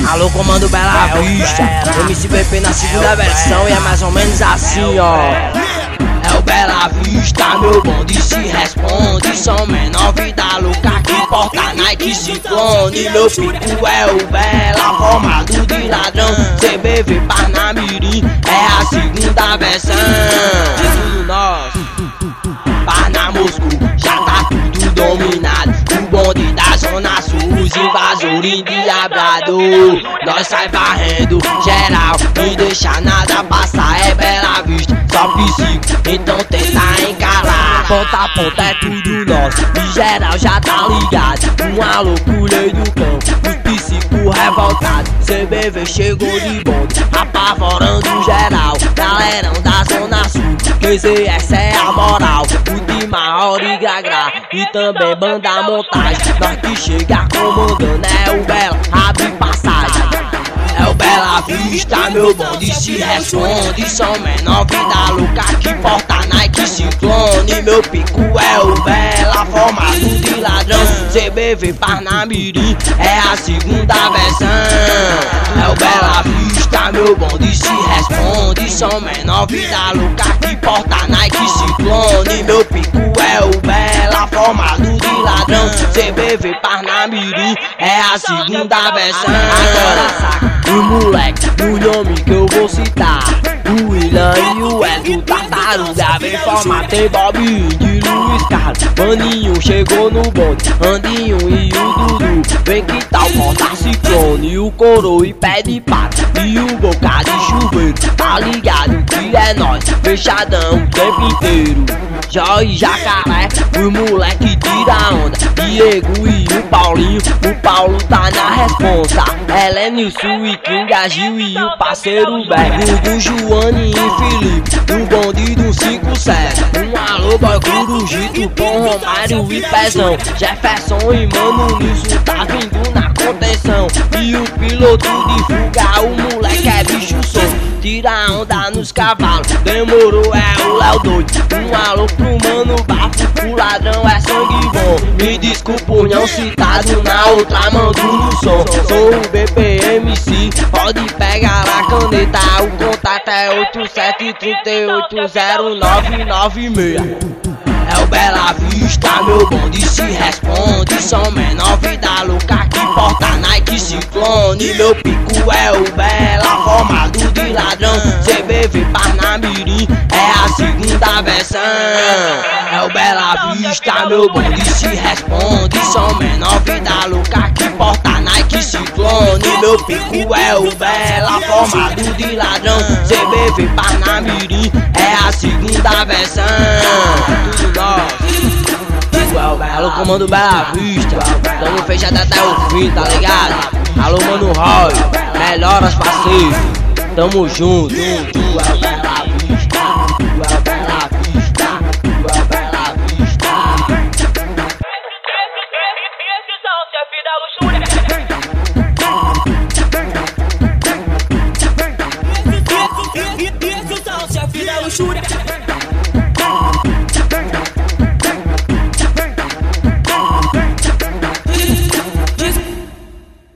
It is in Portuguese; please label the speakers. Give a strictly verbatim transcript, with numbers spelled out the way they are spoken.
Speaker 1: Alô, comando Bela Vista, M C B P na segunda versão e é mais ou menos assim, ó. É o Bela Vista, meu bonde se responde. São menor vida louca que porta Nike Ciclone. Meu pico é o Bela, formado de ladrão. C B V Parnamirim, é a segunda versão. Tudo nós, Parna Moscou, já tá tudo dominado. O bonde da Zona Sul, os invasores endiabrados. Nós sai varrendo geral, não deixa nada passar. É Bela Vista, só psico, então tenta encarar. Ponta a ponta é tudo nosso, e geral já tá ligado. Uma loucura do cão, os psicos revoltados. C B V chegou de bonde, apavorando geral. Galerão da Zona Sul, Q Z S é a moral. O de maior e gragrá, e também banda montagem. Nós que chega comandando é o Bela, abre passagem. É o Bela Vista, meu bonde se responde. São menor vida louca que porta Nike Ciclone. Meu pico é o Bela, formado de ladrão. C B V Parnamirim, é a segunda versão. É o Bela Vista, meu bonde se responde. São menor vida louca que porta Nike Ciclone. Meu pico é o Bela, formado de ladrão. C B V Parnamirim, é a segunda versão. Agora saca o moleque, o nome que eu vou citar. O William e o Ed, o Tartaruga, vem formar, tem Bob de Luiz Carlos. Maninho chegou no bonde, Andinho e o Dudu. Vem que tal porta Ciclone, o Coroa e pé de pato. E o Boca de Chuveiro, tá ligado que é nós, fechadão o tempo inteiro. Jó e Jacaré, o moleque tira onda. Diego e o Paulinho, o Paulo tá na responsa. Helenilson e Kinga, Gil e o parceiro velho. Gugu, Joane e Felipe, no bonde do cinco sete. Um alô, boy, Corujito, com Romário e Pezão. Jefferson e Mano Nilson tá vindo na contenção. E o piloto de fuga, o moleque é bicho solto. Tira onda nos cavalos, demorou, é o Léo doido. Um alô pro mano bafo, o ladrão é sangue bom. Me desculpa o não citado, na outra mando no som. Sou o B P M C, pode pegar a caneta. O contato é oito sete três oito zero nove nove seis. É o Bela Vista, meu bonde se responde. São menor vida louca que porta Nike Ciclone. Meu pico é o Bela, formado de ladrão. C B V Parnamirim, é a segunda versão. É o Bela Vista, meu bonde se responde. São menor vida louca que porta Nike Ciclone. Meu pico é o Bela, formado de ladrão. C B V Parnamirim, é a segunda versão. Tudo Alô, comando Bela Vista, tamo fechado até o fim, tá ligado? Alô, mano Roy, melhoras parceiro, tamo junto, junto.